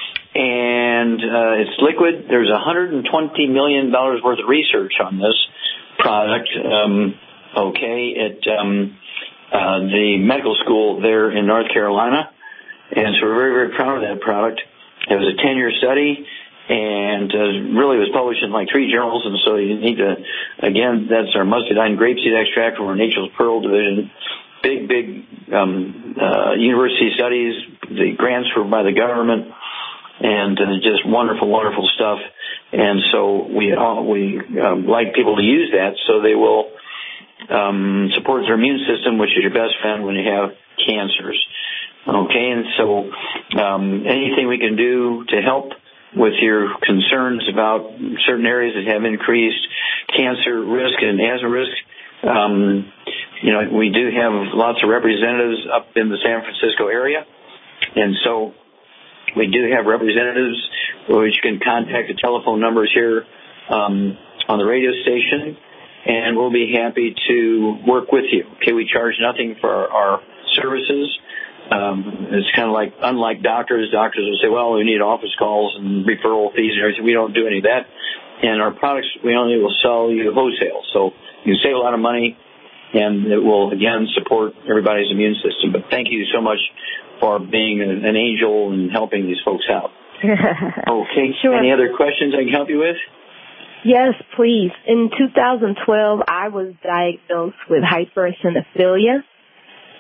And uh, it's liquid. There's one hundred twenty million dollars worth of research on this product, um, okay, at um, uh, the medical school there in North Carolina. And so we're very, very proud of that product. It was a ten-year study, and uh, really was published in like three journals. And so you need to, again, that's our muscadine grapeseed extract from our Nature's Pearl division. Big, big um, uh, university studies. The grants were by the government. And uh, just wonderful, wonderful stuff. And so we uh, we um, like people to use that so they will um, support their immune system, which is your best friend when you have cancers. Okay, and so um, anything we can do to help with your concerns about certain areas that have increased cancer risk and asthma risk, um, you know, we do have lots of representatives up in the San Francisco area, and so we do have representatives which you can contact the telephone numbers here um, on the radio station, and we'll be happy to work with you. Okay, we charge nothing for our, our services. Um, it's kind of like, unlike doctors, doctors will say, well, we need office calls and referral fees and everything. We don't do any of that. And our products, we only will sell you wholesale. So you save a lot of money, and it will, again, support everybody's immune system. But thank you so much for being an, an angel and helping these folks out. Okay. Sure. Any other questions I can help you with? Yes, please. In two thousand twelve, I was diagnosed with hypereosinophilia,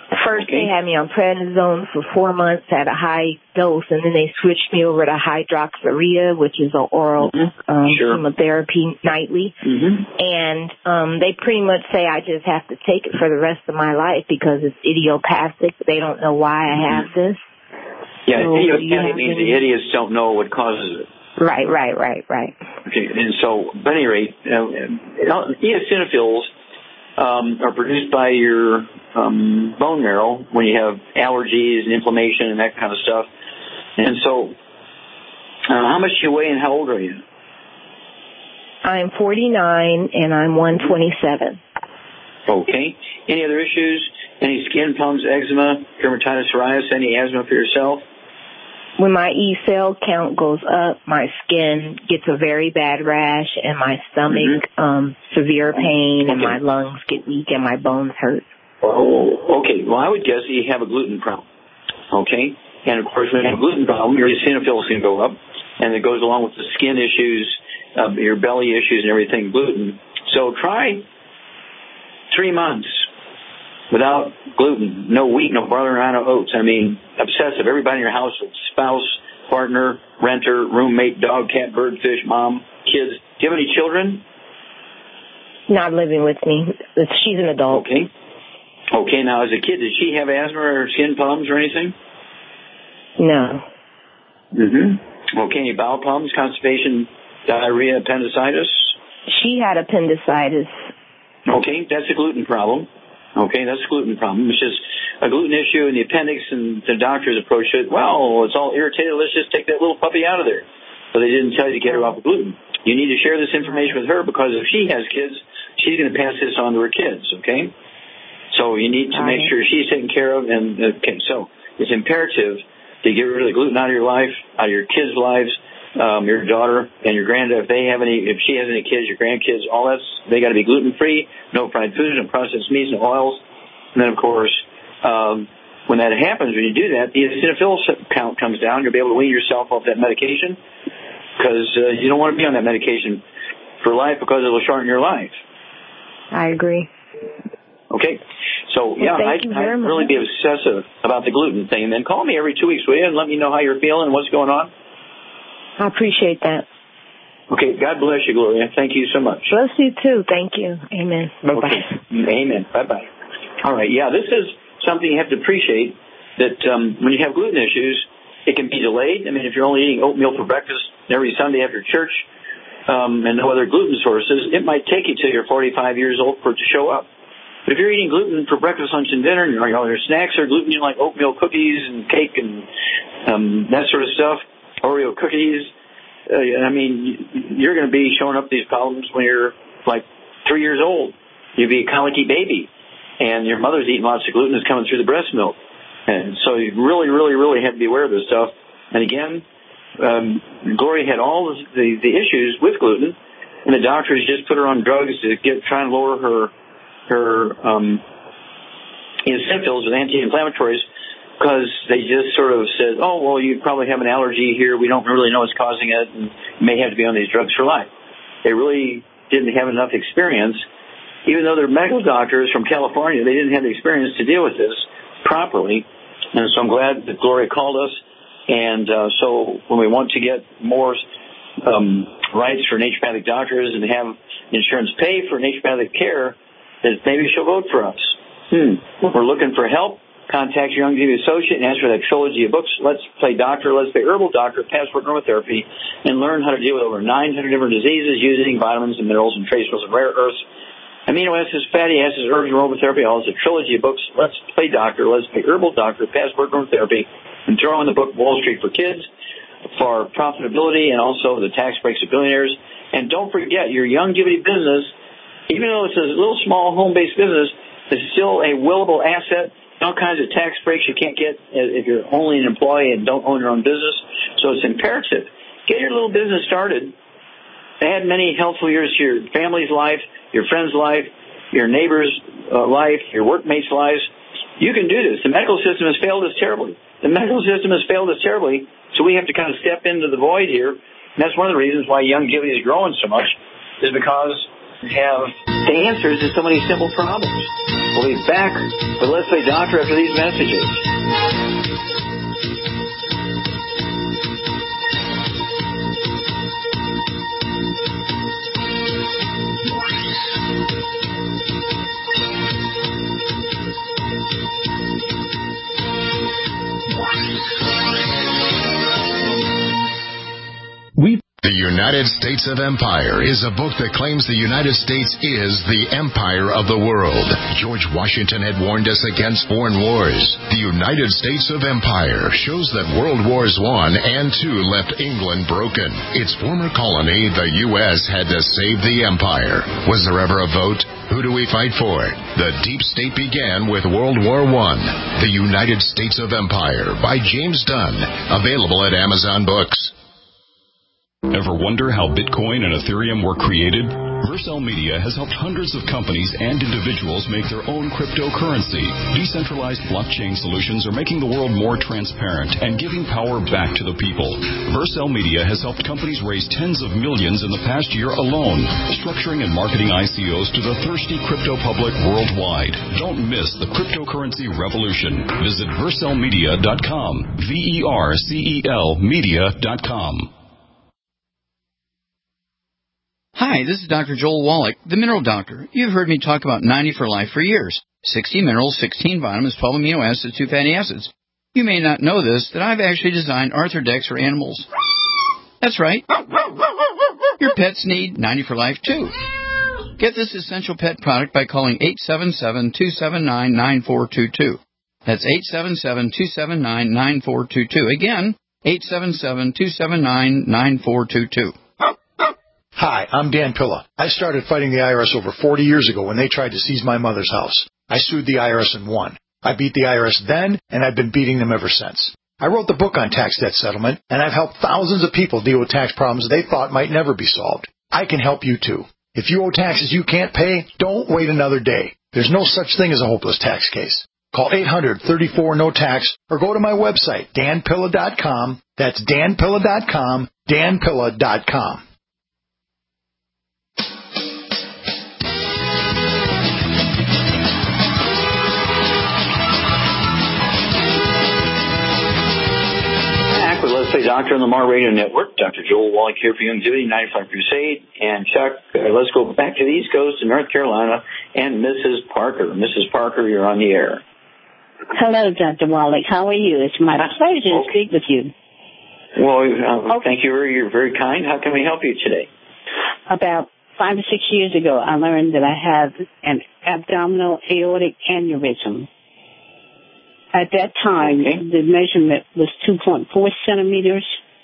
First, Okay. they had me on prednisone for four months at a high dose, and then they switched me over to hydroxyurea, which is an oral mm-hmm. um, sure. chemotherapy nightly. Mm-hmm. And um, they pretty much say I just have to take it for the rest of my life because it's idiopathic. They don't know why I have this. Yeah, so idiopathic means the idiots don't know what causes it. Right, right, right, right. Okay, and so, at any rate, uh, eosinophils um, are produced by your um, bone marrow when you have allergies and inflammation and that kind of stuff. And so, uh, how much do you weigh and how old are you? I'm forty-nine and I'm one twenty-seven. Okay. Any other issues? Any skin problems, eczema, dermatitis, psoriasis, any asthma for yourself? When my E cell count goes up, my skin gets a very bad rash, and my stomach, mm-hmm. um, severe pain, okay. and my lungs get weak, and my bones hurt. Oh, okay. Well, I would guess that you have a gluten problem. Okay? And, of course, when you have a gluten problem, your eosinophils can go up, and it goes along with the skin issues, uh, your belly issues and everything, gluten. So try three months without gluten, no wheat, no barley, no oats. I mean, obsessive. Everybody in your house, spouse, partner, renter, roommate, dog, cat, bird, fish, mom, kids. Do you have any children? Not living with me. She's an adult. Okay. Okay, now as a kid, did she have asthma or skin problems or anything? No. Mm-hmm. Okay, any bowel problems, constipation, diarrhea, appendicitis? She had appendicitis. Okay, that's a gluten problem. Okay, that's a gluten problem. It's just a gluten issue in the appendix, and the doctors approached it, well, it's all irritated, let's just take that little puppy out of there. But they didn't tell you to get her off of gluten. You need to share this information with her because if she has kids, she's going to pass this on to her kids, okay? So you need to make sure she's taken care of. And okay, so it's imperative to get rid of the gluten out of your life, out of your kids' lives, um, your daughter and your granddaughter. If they have any, if she has any kids, your grandkids, all that's, they got to be gluten-free, no fried foods, no processed meats, no oils. And then, of course, um, when that happens, when you do that, the eosinophil count comes down. You'll be able to wean yourself off that medication because uh, you don't want to be on that medication for life because it will shorten your life. I agree. Okay. So, well, yeah, I'd, I'd really be obsessive about the gluten thing. And then call me every two weeks, will you, and let me know how you're feeling and what's going on. I appreciate that. Okay. God bless you, Gloria. Thank you so much. Bless you, too. Thank you. Amen. Bye-bye. Okay. Amen. Bye-bye. All right. Yeah, this is something you have to appreciate, that um, when you have gluten issues, it can be delayed. I mean, if you're only eating oatmeal for breakfast every Sunday after church um, and no other gluten sources, it might take you till you're forty-five years old for it to show up. But if you're eating gluten for breakfast, lunch, and dinner, and you know, your snacks are gluten, you like oatmeal cookies and cake and um, that sort of stuff, Oreo cookies, uh, I mean, you're going to be showing up these problems when you're like three years old. You'll be a colicky baby, and your mother's eating lots of gluten that's coming through the breast milk. And so you really, really, really have to be aware of this stuff. And again, um, Gloria had all the, the, the issues with gluten, and the doctors just put her on drugs to get try and lower her her um, eosinophils with anti-inflammatories, because they just sort of said, oh, well, you probably have an allergy here. We don't really know what's causing it, and you may have to be on these drugs for life. They really didn't have enough experience. Even though they're medical doctors from California, they didn't have the experience to deal with this properly. And so I'm glad that Gloria called us. And uh, so when we want to get more um, rights for naturopathic doctors and have insurance pay for naturopathic care, that maybe she'll vote for us. Hmm. We're looking for help. Contact your Youngevity associate and ask for that trilogy of books, Let's Play Doctor, Let's Play Herbal Doctor, Passport Aromatherapy, and learn how to deal with over nine hundred different diseases using vitamins and minerals and trace minerals and rare earths, amino acids, fatty acids, herbs, and aromatherapy. All is a trilogy of books, Let's Play Doctor, Let's Play Herbal Doctor, Passport Aromatherapy, and throw in the book Wall Street for Kids for profitability and also the tax breaks of billionaires. And don't forget, your Youngevity business, even though it's a little small home-based business, it's still a willable asset. All kinds of tax breaks you can't get if you're only an employee and don't own your own business. So it's imperative. Get your little business started. Add many healthful years to your family's life, your friend's life, your neighbor's uh, life, your workmates' lives. You can do this. The medical system has failed us terribly. The medical system has failed us terribly, so we have to kind of step into the void here. And that's one of the reasons why Youngevity is growing so much, is because we have the answers to so many simple problems. We'll be back with Let's Play Doctor after these messages. We The United States of Empire is a book that claims the United States is the empire of the world. George Washington had warned us against foreign wars. The United States of Empire shows that World Wars One and Two left England broken. Its former colony, the U S, had to save the empire. Was there ever a vote? Who do we fight for? The deep state began with World War One. The United States of Empire by James Dunn. Available at Amazon Books. Ever wonder how Bitcoin and Ethereum were created? Vercel Media has helped hundreds of companies and individuals make their own cryptocurrency. Decentralized blockchain solutions are making the world more transparent and giving power back to the people. Vercel Media has helped companies raise tens of millions in the past year alone, structuring and marketing I C Os to the thirsty crypto public worldwide. Don't miss the cryptocurrency revolution. Visit vercel media dot com. V E R C E L media dot com. Hi, this is Doctor Joel Wallach, the Mineral Doctor. You've heard me talk about ninety for Life for years. sixty minerals, sixteen vitamins, twelve amino acids, two fatty acids. You may not know this, that I've actually designed Arthrodex for animals. That's right. Your pets need ninety for Life too. Get this essential pet product by calling eight seven seven, two seven nine, nine four two two. That's eight seven seven, two seven nine, nine four two two. Again, eight seven seven, two seven nine, nine four two two. Hi, I'm Dan Pilla. I started fighting the I R S over forty years ago when they tried to seize my mother's house. I sued the I R S and won. I beat the I R S then, and I've been beating them ever since. I wrote the book on tax debt settlement, and I've helped thousands of people deal with tax problems they thought might never be solved. I can help you too. If you owe taxes you can't pay, don't wait another day. There's no such thing as a hopeless tax case. Call eight hundred, thirty-four, no tax or go to my website, dan pilla dot com. That's dan pilla dot com, dan pilla dot com. Let's Play Doctor on the Mar Radio Network. Doctor Joel Wallach here for Youngevity ninety-five Crusade. And Chuck, uh, let's go back to the East Coast to North Carolina and Missus Parker. Missus Parker, you're on the air. Hello, Doctor Wallach. How are you? It's my pleasure to speak with you. Well, uh, okay. Thank you. You're very kind. How can we help you today? About five or six years ago, I learned that I have an abdominal aortic aneurysm. At that time, okay. The measurement was two point four centimeters.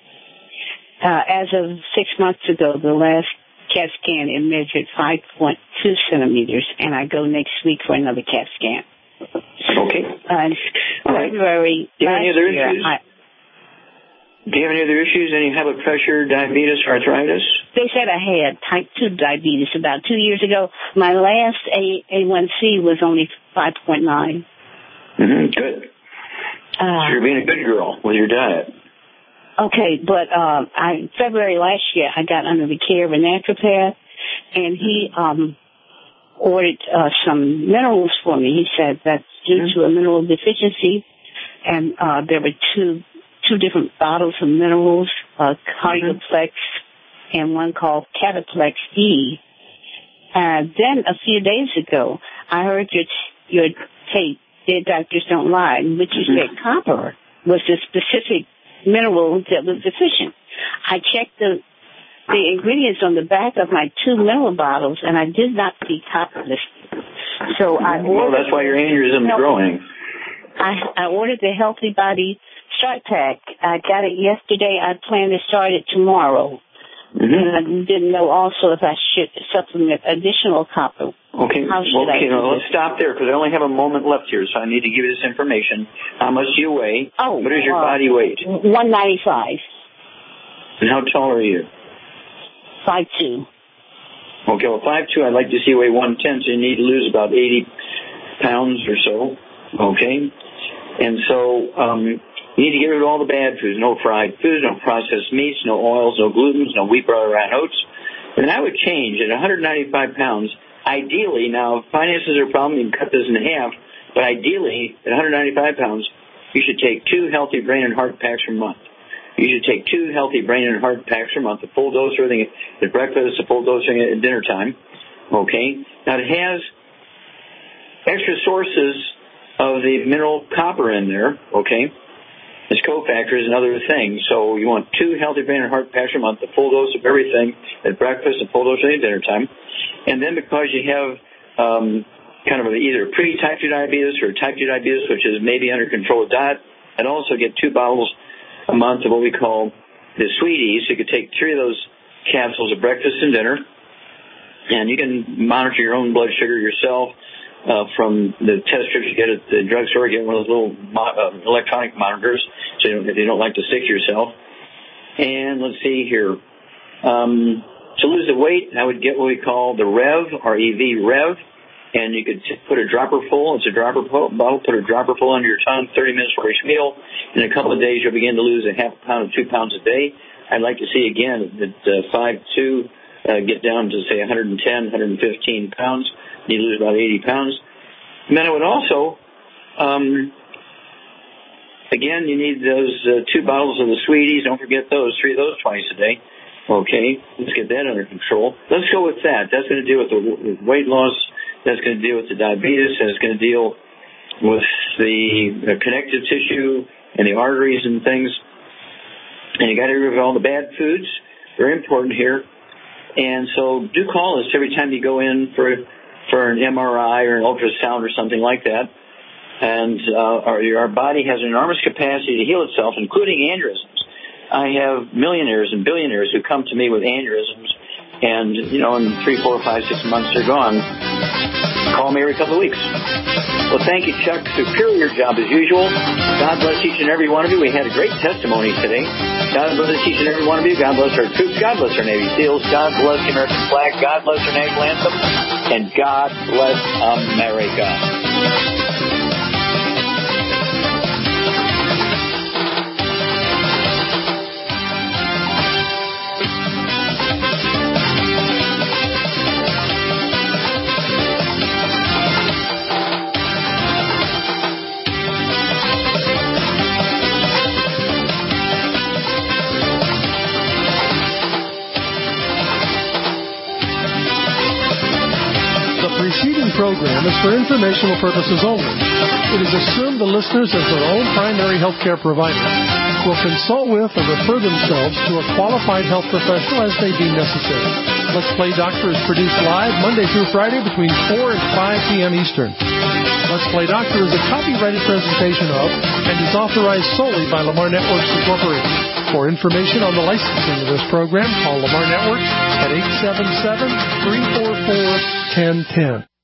Uh, as of six months ago, the last CAT scan, it measured five point two centimeters, and I go next week for another CAT scan. Okay. Uh, in February Do you have any other year, issues? I, Do you have any other issues? Any high blood pressure, diabetes, arthritis? They said I had type two diabetes about two years ago. My last A A1C was only five point nine. Mm-hmm, good. Uh, so you're being a good girl with your diet. Okay, but uh, I February last year, I got under the care of a naturopath, and he um, ordered uh, some minerals for me. He said that's due mm-hmm. to a mineral deficiency, and uh, there were two two different bottles of minerals, uh, Cardioplex mm-hmm. and one called Cataplex E. And then a few days ago, I heard your your tape. Dead Doctors Don't Lie, in which you said copper was the specific mineral that was deficient. I checked the the ingredients on the back of my two mineral bottles, and I did not see copper listed. So I ordered. Well, that's why your aneurysm is growing. I, I ordered the Healthy Body Start Pack. I got it yesterday. I plan to start it tomorrow. Mm-hmm. And I didn't know also if I should supplement additional copper. Okay, How should well, okay, I no, let's stop there because I only have a moment left here, so I need to give you this information. How much do you weigh? Oh, what is your uh, body weight? one ninety-five. And how tall are you? five two. Okay, well, five two, I'd like to see you weigh one ten, so you need to lose about eighty pounds or so. Okay? And so um, you need to get rid of all the bad foods. No fried foods, no processed meats, no oils, no glutens, no wheat, brown, rye, oats. And I would change at one hundred ninety-five pounds. ideally, now, if finances are a problem, you can cut this in half, but ideally, at one hundred ninety-five pounds, you should take two healthy brain and heart packs per month. You should take two healthy brain and heart packs per month, a full dose or everything at breakfast, a full dose at dinner time. Okay? Now, it has extra sources of the mineral copper in there, okay? It's cofactors and other things. So you want two healthy brain and heart packs per month, a full dose of everything at breakfast, a full dose at dinner time. And then because you have um, kind of either pre-type two diabetes or type two diabetes, which is maybe under control of diet, and also get two bottles a month of what we call the Sweeties. You could take three of those capsules at breakfast and dinner, and you can monitor your own blood sugar yourself uh, from the test strips you get at the drugstore. Get one of those little mo- uh, electronic monitors, so you don't, if you don't like to stick yourself. And let's see here. Um, to lose the weight, I would get what we call the Rev, R E V, Rev. And you could put a dropper full. It's a dropper bottle. Put a dropper full under your tongue, thirty minutes for each meal. In a couple of days, you'll begin to lose a half a pound to two pounds a day. I'd like to see, again, that uh, five two uh, get down to, say, one hundred ten, one hundred fifteen pounds. You lose about eighty pounds. And then I would also, um, again, you need those uh, two bottles of the Sweeties. Don't forget those, three of those twice a day. Okay, let's get that under control. Let's go with that. That's going to deal with the weight loss. That's going to deal with the diabetes, and it's going to deal with the connective tissue and the arteries and things. And you got to get rid of all the bad foods. Very important here. And so do call us every time you go in for for an M R I or an ultrasound or something like that. And uh, our, our body has an enormous capacity to heal itself, including aneurysms. I have millionaires and billionaires who come to me with aneurysms, and, you know, in three, four, five, six months, they're gone. Call me every couple of weeks. Well, thank you, Chuck. Superior job as usual. God bless each and every one of you. We had a great testimony today. God bless each and every one of you. God bless our troops. God bless our Navy SEALs. God bless the American flag. God bless our national anthem. And God bless America. Program is for informational purposes only. It is assumed the listeners, as their own primary health care provider, will consult with or refer themselves to a qualified health professional as they deem necessary. Let's Play Doctor is produced live Monday through Friday between four and five p.m. Eastern. Let's Play Doctor is a copyrighted presentation of and is authorized solely by Lamar Networks Incorporated. For information on the licensing of this program, call Lamar Networks at eight seven seven, three four four, one zero one zero.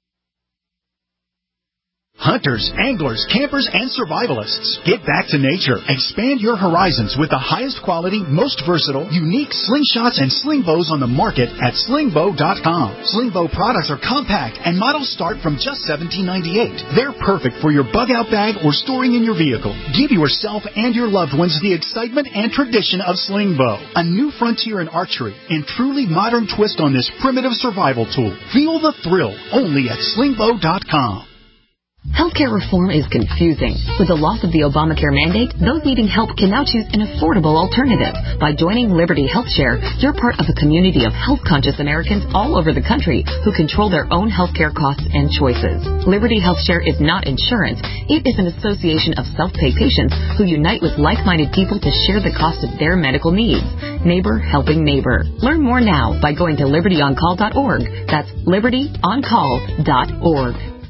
Hunters, anglers, campers, and survivalists. Get back to nature. Expand your horizons with the highest quality, most versatile, unique slingshots and sling bows on the market at sling bow dot com. Sling bow products are compact and models start from just seventeen ninety-eight. They're perfect for your bug-out bag or storing in your vehicle. Give yourself and your loved ones the excitement and tradition of sling bow. A new frontier in archery and truly modern twist on this primitive survival tool. Feel the thrill only at sling bow dot com. Healthcare reform is confusing. With the loss of the Obamacare mandate, those needing help can now choose an affordable alternative. By joining Liberty HealthShare, you're part of a community of health-conscious Americans all over the country who control their own healthcare costs and choices. Liberty HealthShare is not insurance. It is an association of self-pay patients who unite with like-minded people to share the cost of their medical needs. Neighbor helping neighbor. Learn more now by going to liberty on call dot org. That's liberty on call dot org.